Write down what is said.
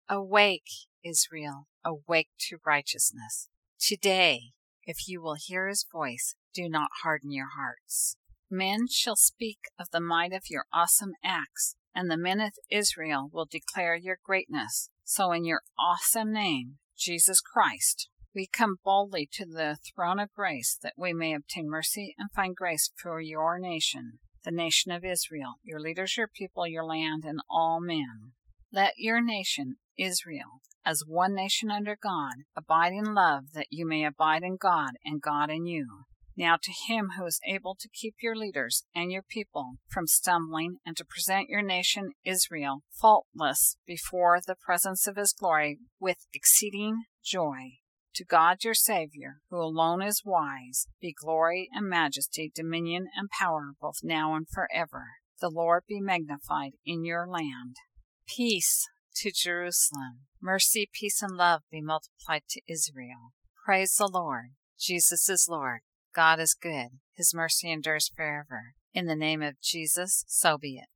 Awake, Israel, awake to righteousness. Today, if you will hear his voice, do not harden your hearts. Men shall speak of the might of your awesome acts, and the men of Israel will declare your greatness. So in your awesome name, Jesus Christ, we come boldly to the throne of grace that we may obtain mercy and find grace for your nation, the nation of Israel, your leaders, your people, your land, and all men. Let your nation, Israel, as one nation under God, abide in love, that you may abide in God and God in you. Now to him who is able to keep your leaders and your people from stumbling, and to present your nation Israel faultless before the presence of his glory with exceeding joy. To God your Savior, who alone is wise, be glory and majesty, dominion and power, both now and forever. The Lord be magnified in your land. Peace to Jerusalem. Mercy, peace, and love be multiplied to Israel. Praise the Lord. Jesus is Lord. God is good. His mercy endures forever. In the name of Jesus, so be it.